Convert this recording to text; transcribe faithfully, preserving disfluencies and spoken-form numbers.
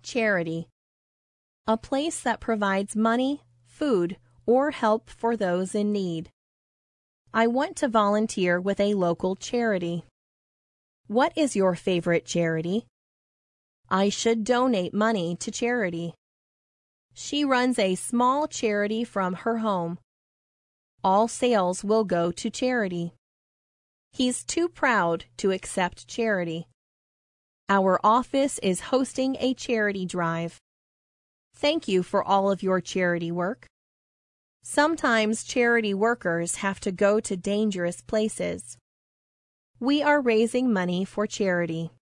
Charity. A place that provides money, food, or help for those in need. I want to volunteer with a local charity. What is your favorite charity? I should donate money to charity. She runs a small charity from her home. All sales will go to charity. He's too proud to accept charity. Our office is hosting a charity drive. Thank you for all of your charity work. Sometimes charity workers have to go to dangerous places. We are raising money for charity.